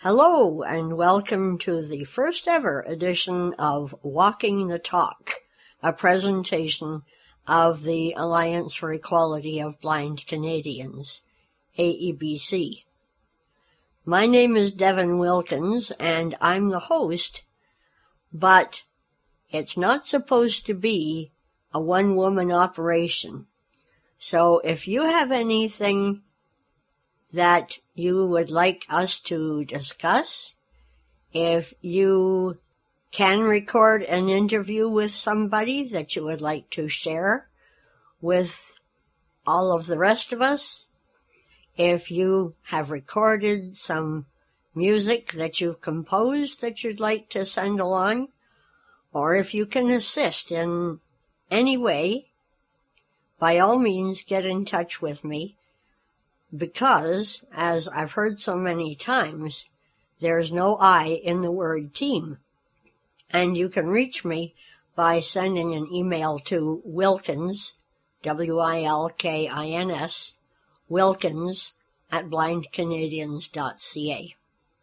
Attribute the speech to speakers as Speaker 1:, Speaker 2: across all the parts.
Speaker 1: Hello, and welcome to the first ever edition of Walking the Talk, a presentation of the Alliance for Equality of Blind Canadians, AEBC. My name is Devin Wilkins, and I'm the host, but it's not supposed to be a one-woman operation. So if you have anything that you would like us to discuss, if you can record an interview with somebody that you would like to share with all of the rest of us, if you have recorded some music that you've composed that you'd like to send along, or if you can assist in any way, by all means get in touch with me. Because, as I've heard so many times, there's no I in the word team. And you can reach me by sending an email to Wilkins, W-I-L-K-I-N-S, Wilkins @blindcanadians.ca.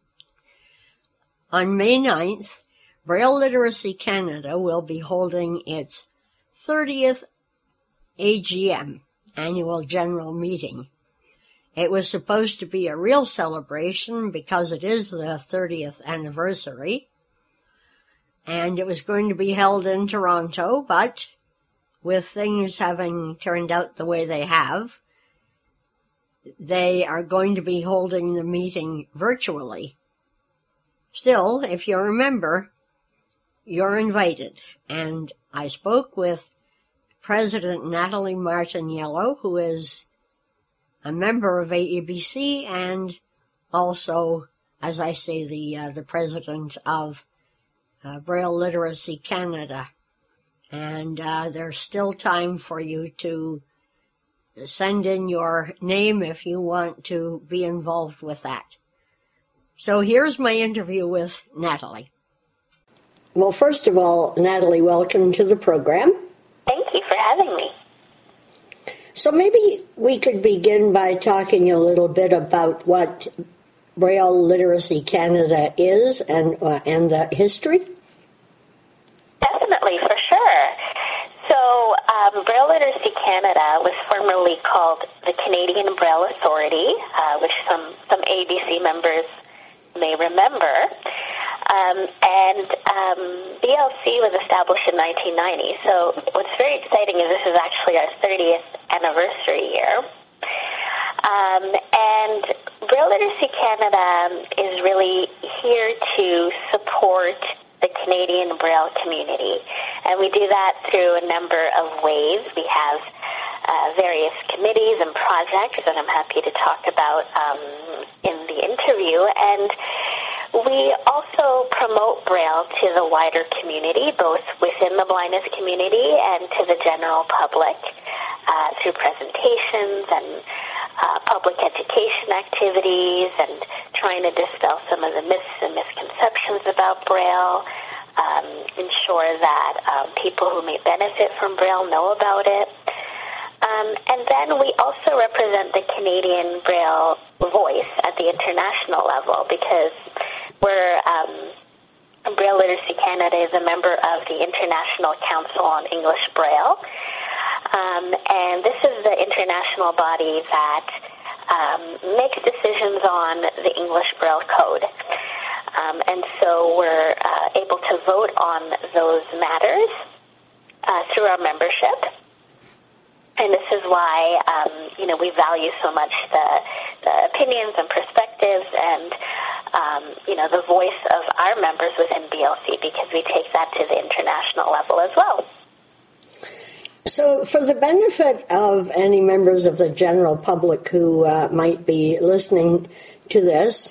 Speaker 1: On May 9th, Braille Literacy Canada will be holding its 30th AGM, Annual General Meeting. It was supposed to be a real celebration because it is the 30th anniversary, and it was going to be held in Toronto, but with things having turned out the way they have, they are going to be holding the meeting virtually. Still, if you remember, you're invited, and I spoke with President Natalie Martin-Yellow, who is a member of AEBC and also, as I say, the president of Braille Literacy Canada. And there's still time for you to send in your name if you want to be involved with that. So here's my interview with Natalie. Well, first of all, Natalie, welcome to the program.
Speaker 2: Thank you for having me.
Speaker 1: So maybe we could begin by talking a little bit about what Braille Literacy Canada is and the history.
Speaker 2: Definitely, for sure. So Braille Literacy Canada was formerly called the Canadian Braille Authority, which some ABC members may remember. And BLC was established in 1990. So what's very exciting is this is actually our 30th anniversary year. And Braille Literacy Canada is really here to support the Canadian Braille community. And we do that through a number of ways. We have various committees and projects that I'm happy to talk about in the interview. And we also promote Braille to the wider community, both within the blindness community and to the general public through presentations and public education activities and trying to dispel some of the myths and misconceptions about Braille, ensure that people who may benefit from Braille know about it. And then we also represent the Canadian Braille voice at the international level because we're Braille Literacy Canada is a member of the International Council on English Braille, and this is the international body that makes decisions on the English Braille Code. And so we're able to vote on those matters through our membership. And this is why, we value so much the opinions and perspectives and, the voice of our members within BLC because we take that to the international level as well.
Speaker 1: So for the benefit of any members of the general public who might be listening to this,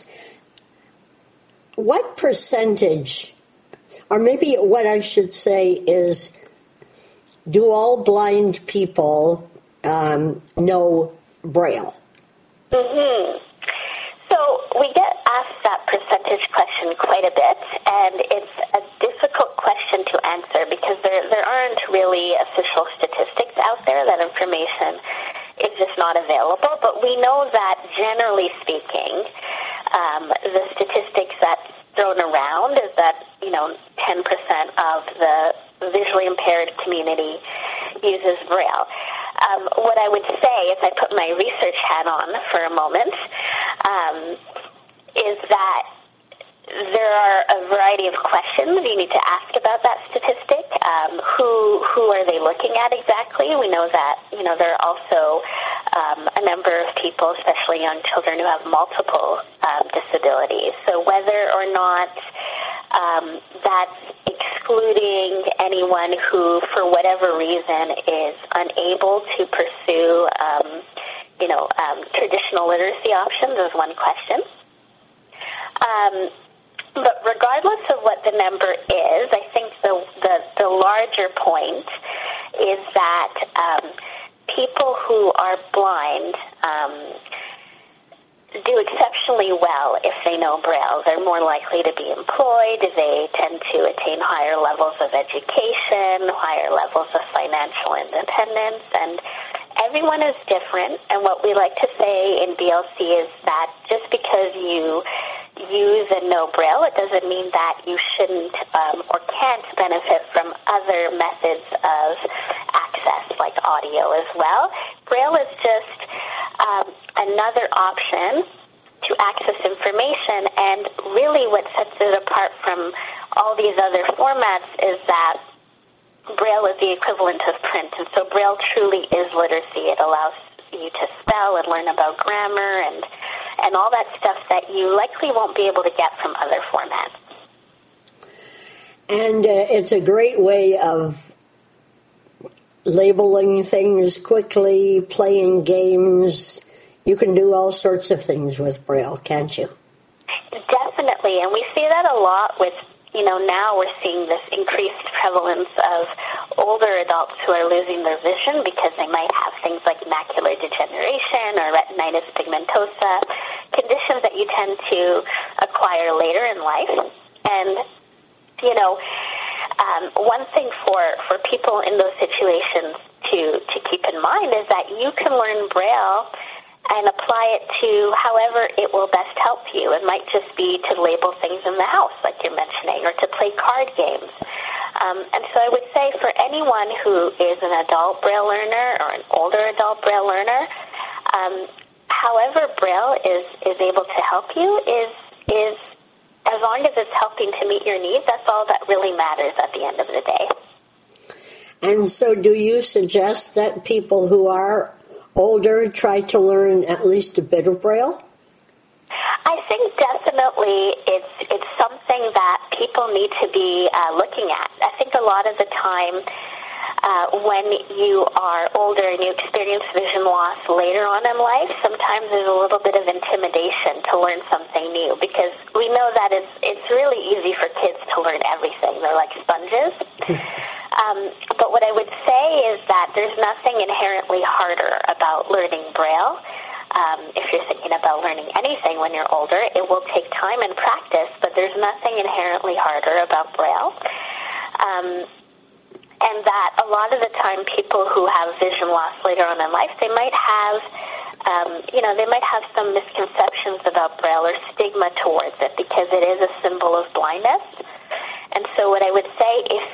Speaker 1: what percentage, or maybe what I should say is, do all blind people know Braille?
Speaker 2: Mm-hmm. So we get asked that percentage question quite a bit, and it's a difficult question to answer because there aren't really official statistics out there. That information is just not available. But we know that generally speaking, the statistics that's thrown around is that, 10% of the visually impaired community uses Braille. What I would say, if I put my research hat on for a moment, is that there are a variety of questions you need to ask about that statistic. Who are they looking at exactly? We know that, there are also a number of people, especially young children, who have multiple disabilities. So whether or not that's excluding anyone who, for whatever reason, is unable to pursue, traditional literacy options is one question. But regardless of what the number is, I think the larger point is that people who are blind do exceptionally well if they know Braille. They're more likely to be employed. They tend to attain higher levels of education, higher levels of financial independence, and everyone is different. And what we like to say in BLC is that just because you use and know Braille, it doesn't mean that you shouldn't or can't benefit from other methods of access, like audio as well. Braille is just another option to access information, and really what sets it apart from all these other formats is that Braille is the equivalent of print, and so Braille truly is literacy. It allows you to spell and learn about grammar and all that stuff that you likely won't be able to get from other formats.
Speaker 1: And it's a great way of labeling things quickly, playing games. You can do all sorts of things with Braille, can't you?
Speaker 2: Definitely, and we see that a lot with, now we're seeing this increased prevalence of older adults who are losing their vision because they might have things like macular degeneration or retinitis pigmentosa, conditions that you tend to acquire later in life. And, one thing for people in those situations to keep in mind is that you can learn Braille and apply it to however it will best help you. It might just be to label things in the house, like you're mentioning, or to play card games. And so I would say for anyone who is an adult Braille learner or an older adult Braille learner, however Braille is able to help you is as long as it's helping to meet your needs, that's all that really matters at the end of the day.
Speaker 1: And so do you suggest that people who are older try to learn at least a bit of Braille?
Speaker 2: I think definitely it's something that people need to be looking at. I think a lot of the time when you are older and you experience vision loss later on in life, sometimes there's a little bit of intimidation to learn something new, because we know that it's really easy for kids to learn everything. They're like sponges. But what I would say is that there's nothing inherently harder about learning Braille. If you're thinking about learning anything when you're older, it will take time and practice, but there's nothing inherently harder about Braille. And that a lot of the time people who have vision loss later on in life, they might have, they might have some misconceptions about Braille or stigma towards it because it is a symbol of blindness. And so what I would say,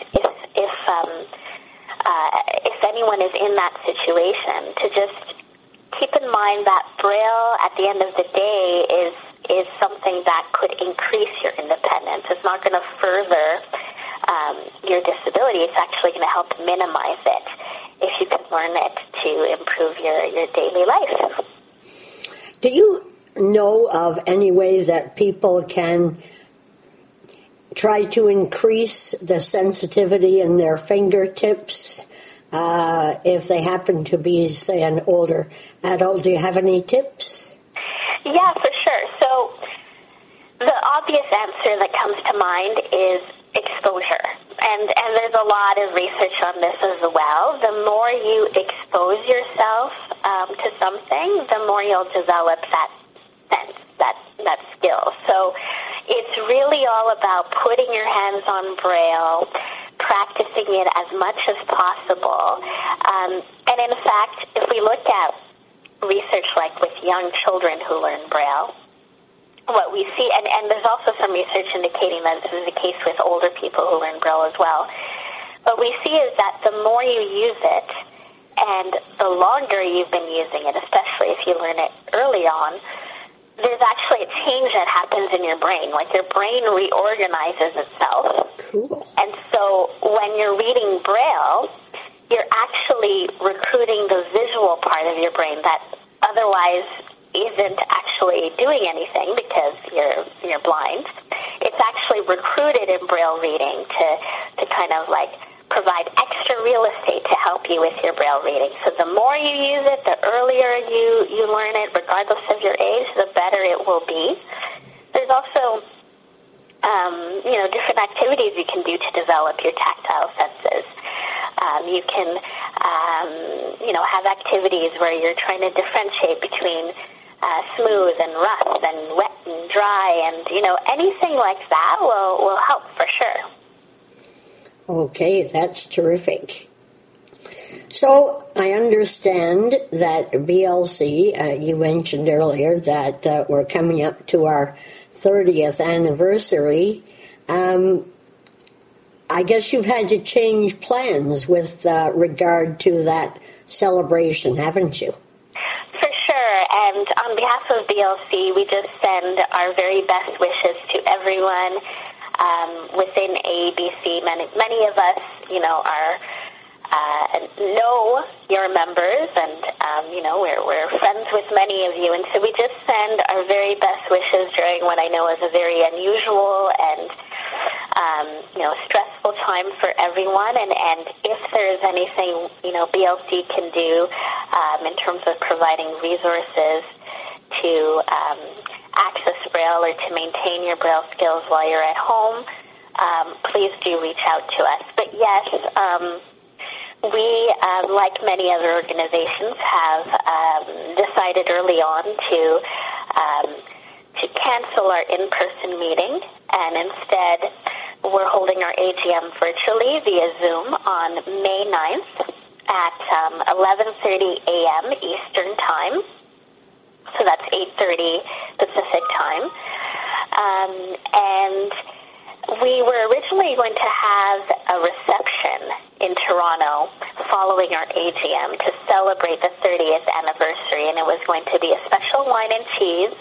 Speaker 2: if anyone is in that situation, to just keep in mind that Braille, at the end of the day, is something that could increase your independence. It's not going to further your disability. It's actually going to help minimize it if you can learn it to improve your daily life.
Speaker 1: Do you know of any ways that people can try to increase the sensitivity in their fingertips if they happen to be, say, an older adult? Do you have any tips?
Speaker 2: Yeah, for sure. So the obvious answer that comes to mind is exposure. And there's a lot of research on this as well. The more you expose yourself to something, the more you'll develop that sense, that skill. So it's really all about putting your hands on Braille, practicing it as much as possible. And in fact, if we look at research like with young children who learn Braille, what we see, and there's also some research indicating that this is the case with older people who learn Braille as well. What we see is that the more you use it, and the longer you've been using it, especially if you learn it early on, there's actually a change that happens in your brain. Like your brain reorganizes itself.
Speaker 1: Cool.
Speaker 2: And so when you're reading Braille, you're actually recruiting the visual part of your brain that otherwise isn't actually doing anything because you're blind. It's actually recruited in Braille reading to kind of like provide extra real estate to help you with your Braille reading. So the more you use it, the earlier you learn it, regardless of your age, the better it will be. There's also different activities you can do to develop your tactile senses. You can have activities where you're trying to differentiate between smooth and rough and wet and dry, and anything like that will help for sure.
Speaker 1: Okay, that's terrific. So I understand that BLC, you mentioned earlier that we're coming up to our 30th anniversary. I guess you've had to change plans with regard to that celebration, haven't you?
Speaker 2: For sure, and on behalf of BLC, we just send our very best wishes to everyone within AABC. Many of us, know your members, and we're friends with many of you, and so we just send our very best wishes during what I know is a very unusual and stressful time for everyone. And if there's anything BLC can do in terms of providing resources to access Braille or to maintain your Braille skills while you're at home, please do reach out to us. But yes, we, like many other organizations, have decided early on to cancel our in-person meeting, and instead we're holding our AGM virtually via Zoom on May 9th at 11:30 a.m. Eastern Time. So that's 8:30 Pacific Time. And we were originally going to have a reception in Toronto following our AGM to celebrate the 30th anniversary, and it was going to be a special wine and cheese.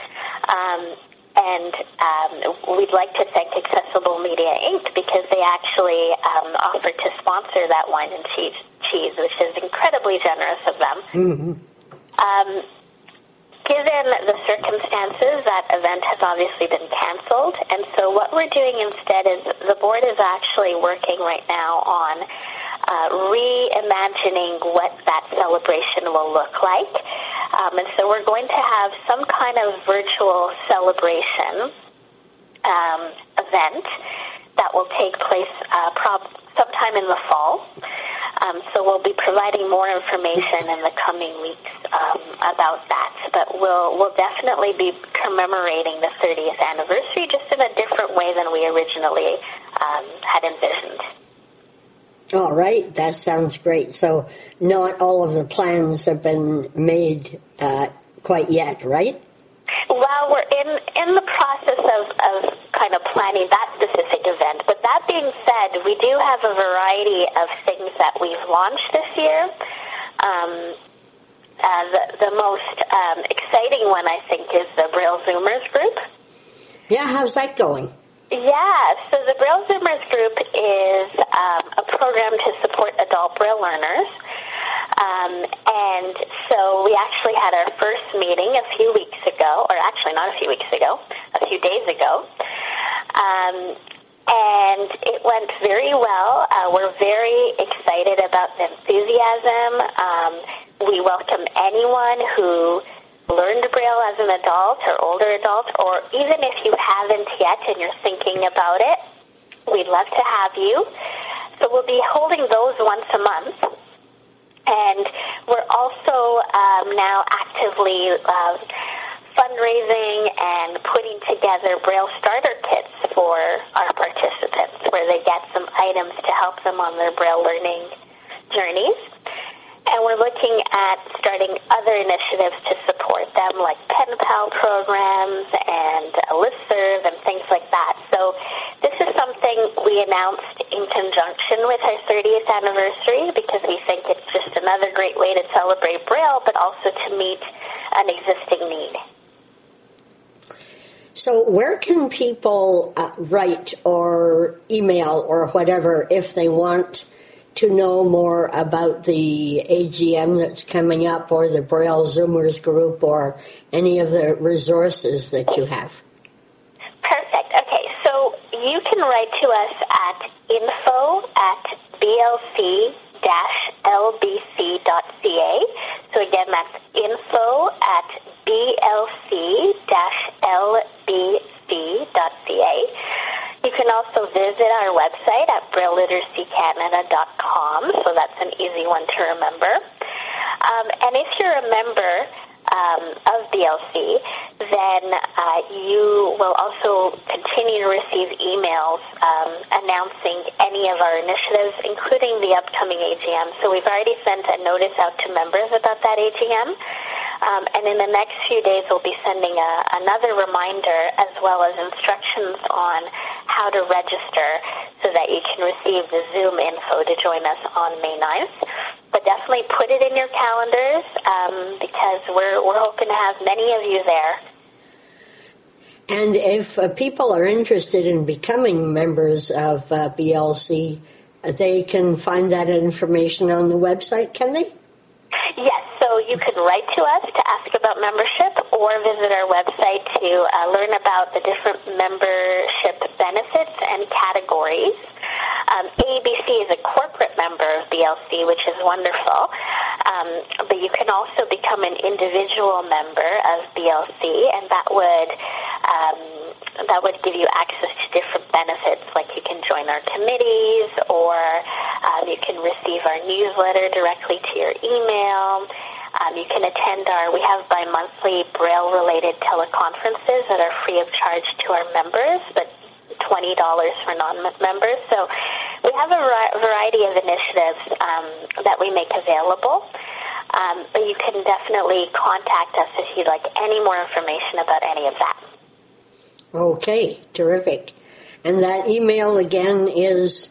Speaker 2: We'd like to thank Accessible Media Inc. because they actually offered to sponsor that wine and cheese, which is incredibly generous of them. Mm-hmm. Given the circumstances, that event has obviously been canceled, and so what we're doing instead is the board is actually working right now on reimagining what that celebration will look like. And so we're going to have some kind of virtual celebration event that will take place sometime in the fall. So we'll be providing more information in the coming weeks about that. But we'll definitely be commemorating the 30th anniversary, just in a different way than we originally had envisioned.
Speaker 1: All right, that sounds great. So not all of the plans have been made quite yet, right?
Speaker 2: Well, we're in the process of kind of planning that specific event. But that being said, we do have a variety of things that we've launched this year. The most exciting one, I think, is the Braille Zoomers group.
Speaker 1: Yeah, how's that going?
Speaker 2: Yeah, so the Braille Zoomers group is a program to support adult Braille learners. And so we actually had our first meeting a few weeks ago, or actually not a few weeks ago, a few days ago. And it went very well. We're very excited about the enthusiasm. We welcome anyone who learned Braille as an adult or older adult, or even if you haven't yet and you're thinking about it, we'd love to have you. So we'll be holding those once a month. And we're also now actively fundraising and putting together Braille starter kits for our participants, where they get some items to help them on their Braille learning journeys. And we're looking at starting other initiatives to support them, like pen pal programs and a listserv and things like that. So this is something we announced in conjunction with our 30th anniversary because we think it's just another great way to celebrate Braille, but also to meet an existing need.
Speaker 1: So where can people write or email or whatever if they want to know more about the AGM that's coming up or the Braille Zoomers group or any of the resources that you have?
Speaker 2: Perfect. Okay, so you can write to us at info@blc-lbc.ca. So again, that's info@blc-lbc.ca. You can also visit our website at brailliteracycanada.com, so that's an easy one to remember. And if you're a member of BLC, then you will also continue to receive emails announcing any of our initiatives, including the upcoming AGM. So we've already sent a notice out to members about that AGM. And in the next few days, we'll be sending another reminder as well as instructions on how to register so that you can receive the Zoom info to join us on May 9th. But definitely put it in your calendars because we're hoping to have many of you there.
Speaker 1: And if people are interested in becoming members of BLC, they can find that information on the website, can they?
Speaker 2: Yes, so you can write to us to ask about membership or visit our website to learn about the different membership benefits and categories. ABC is a corporate member of BLC, which is wonderful, but you can also become an individual member of BLC, and that would give you access to different benefits, like you can join our committees, or you can receive our newsletter directly to your email. You can attend we have bi-monthly Braille-related teleconferences that are free of charge to our members, but $20 for non-members. So we have a variety of initiatives that we make available. But you can definitely contact us if you'd like any more information about any of that.
Speaker 1: Okay, terrific. And that email again is?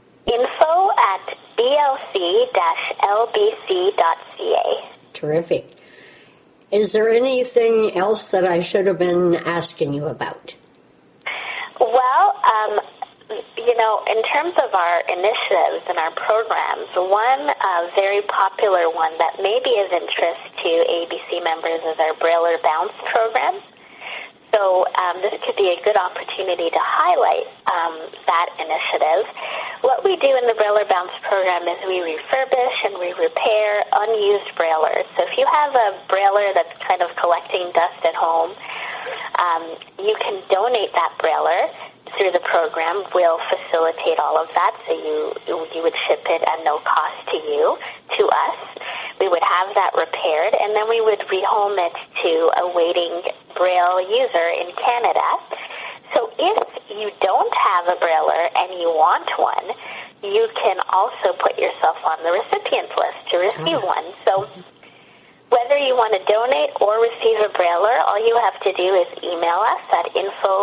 Speaker 2: info@blc-lbc.ca.
Speaker 1: Terrific. Is there anything else that I should have been asking you about?
Speaker 2: Well, in terms of our initiatives and our programs, one very popular one that may be of interest to ABC members is our Brailler Bounce program. So this could be a good opportunity to highlight that initiative. What we do in the Brailler Bounce program is we refurbish and we repair unused Braillers. So if you have a Brailler that's kind of collecting dust at home, you can donate that Brailler through the program. We'll facilitate all of that, so you would ship it at no cost to us. We would have that repaired, and then we would rehome it to a waiting Braille user in Canada. So if you don't have a Brailler and you want one, you can also put yourself on the recipients list to receive one. So whether you want to donate or receive a Brailler, all you have to do is email us at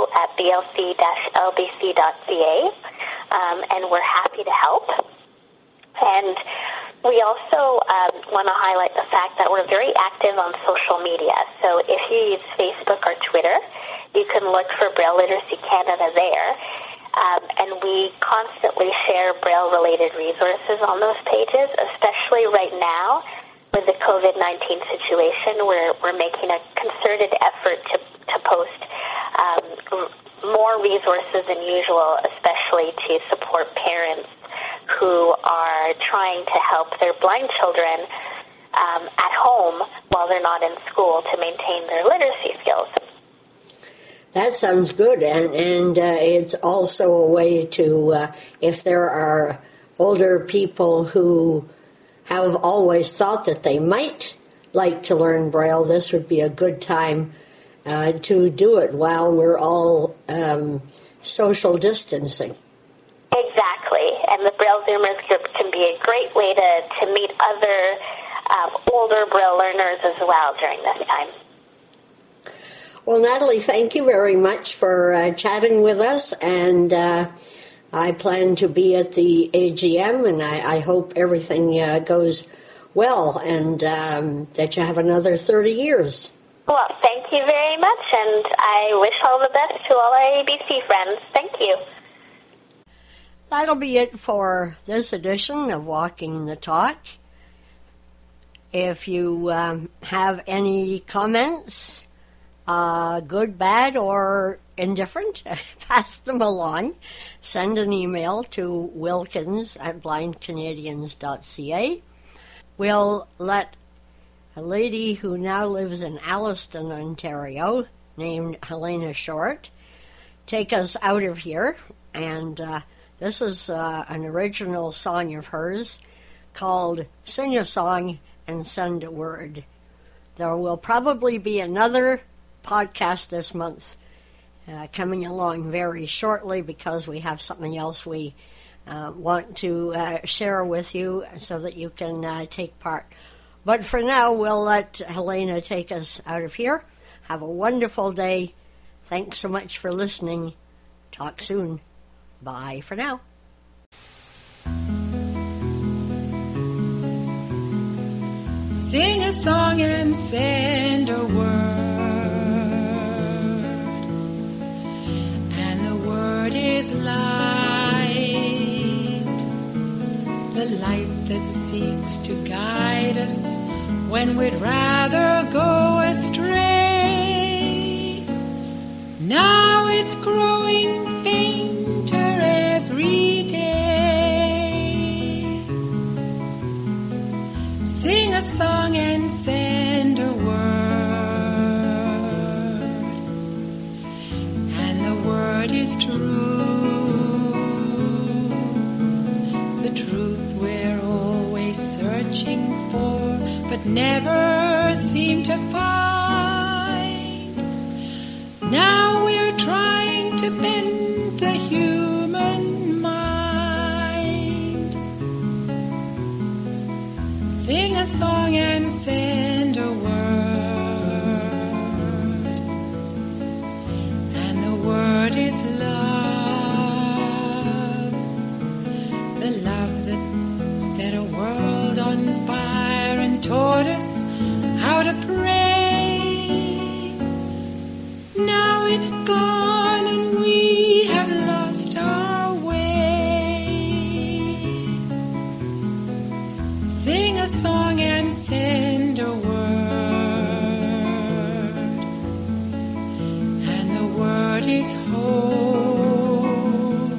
Speaker 2: info@blc-lbc.ca, and we're happy to help. And we also want to highlight the fact that we're very active on social media. So if you use Facebook or Twitter, you can look for Braille Literacy Canada there. And we constantly share Braille-related resources on those pages, especially right now with the COVID-19 situation. We're making a concerted effort to post more resources than usual, especially to support parents who are trying to help their blind children at home while they're not in school to maintain their literacy skills.
Speaker 1: That sounds good, and it's also a way to, if there are older people who have always thought that they might like to learn Braille, this would be a good time to do it while we're all social distancing.
Speaker 2: Exactly, and the Braille Zoomers group can be a great way to meet other have older Braille learners as well during this time.
Speaker 1: Well, Natalie, thank you very much for chatting with us, and I plan to be at the AGM, and I hope everything goes well, and that you have another 30 years.
Speaker 2: Well, thank you very much, and I wish all the best to all our ABC friends. Thank you.
Speaker 1: That'll be it for this edition of Walking the Talk. If you have any comments, good, bad, or indifferent, pass them along. Send an email to wilkins@blindcanadians.ca. We'll let a lady who now lives in Alliston, Ontario, named Helena Short, take us out of here. And this is an original song of hers called Sing a Song and Send a Word. There will probably be another podcast this month coming along very shortly, because we have something else we want to share with you so that you can take part. But for now, we'll let Helena take us out of here. Have a wonderful day. Thanks so much for listening. Talk soon. Bye for now.
Speaker 3: Sing a song and send a word, and the word is light, the light that seeks to guide us when we'd rather go astray. Now it's growing fainter every day. Sing a song and send a word, and the word is true, the truth we're always searching for but never seem to find. Now we're trying to bend the human mind. Sing a song and send a word, and the word is love, the love that set a world on fire and taught us how to pray. Now it's gone and we have lost our way. Sing a song and send a word, and the word is hope,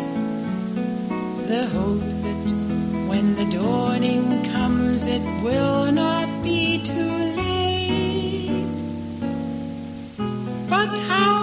Speaker 3: the hope that when the dawning comes it will not be too late. But how